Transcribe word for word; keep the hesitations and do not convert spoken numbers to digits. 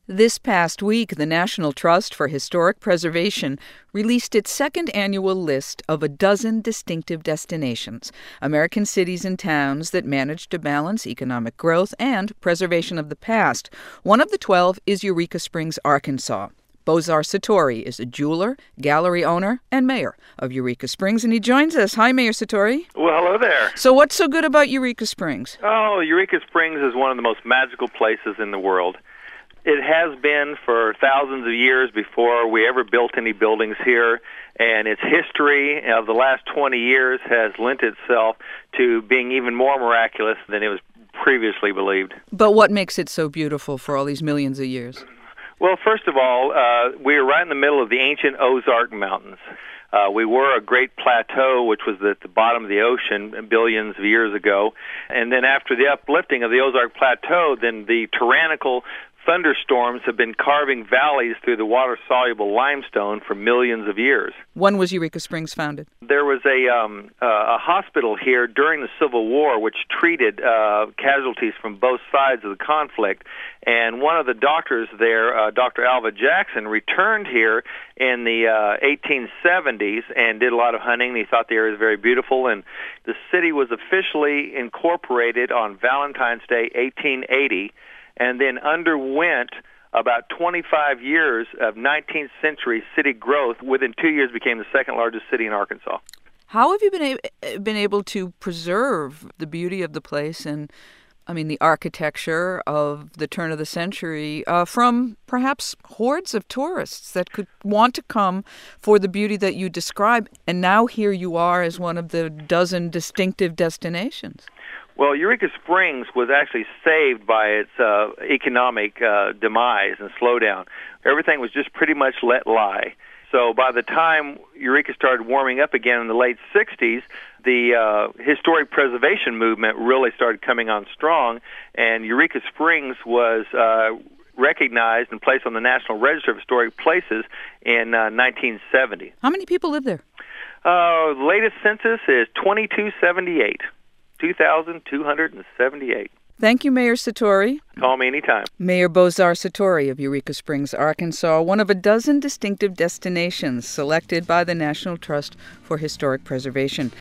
This past week, the National Trust for Historic Preservation released its second annual list of a dozen distinctive destinations, American cities and towns that manage to balance economic growth and preservation of the past. One of the twelve is Eureka Springs, Arkansas. Beaux-Arts Satori is a jeweler, gallery owner, and mayor of Eureka Springs, and he joins us. Hi, Mayor Satori. Well, hello there. So what's so good about Eureka Springs? Oh, Eureka Springs is one of the most magical places in the world. It has been for thousands of years before we ever built any buildings here, and its history of the last twenty years has lent itself to being even more miraculous than it was previously believed. But what makes it so beautiful for all these millions of years? Well, first of all, uh, we are right in the middle of the ancient Ozark Mountains. Uh, we were a great plateau, which was at the bottom of the ocean billions of years ago. And then after the uplifting of the Ozark Plateau, then the tyrannical thunderstorms have been carving valleys through the water-soluble limestone for millions of years. When was Eureka Springs founded? There was a, um, uh, a hospital here during the Civil War which treated uh, casualties from both sides of the conflict. And one of the doctors there, uh, Doctor Alva Jackson, returned here in the uh, eighteen seventies and did a lot of hunting. He thought the area was very beautiful, and the city was officially incorporated on Valentine's Day, eighteen eighty, and then underwent about twenty-five years of nineteenth century city growth. Within two years became the second largest city in Arkansas. How have you been, a- been able to preserve the beauty of the place and, I mean, the architecture of the turn of the century uh, from perhaps hordes of tourists that could want to come for the beauty that you describe, and now here you are as one of the dozen distinctive destinations? Well, Eureka Springs was actually saved by its uh, economic uh, demise and slowdown. Everything was just pretty much let lie. So by the time Eureka started warming up again in the late sixties, the uh, historic preservation movement really started coming on strong, and Eureka Springs was uh, recognized and placed on the National Register of Historic Places in uh, nineteen seventy. How many people live there? Uh, the latest census is twenty-two seventy-eight. two thousand two hundred seventy-eight. Thank you, Mayor Satori. Call me anytime. Mayor Beaux-Arts Satori of Eureka Springs, Arkansas, one of a dozen distinctive destinations selected by the National Trust for Historic Preservation.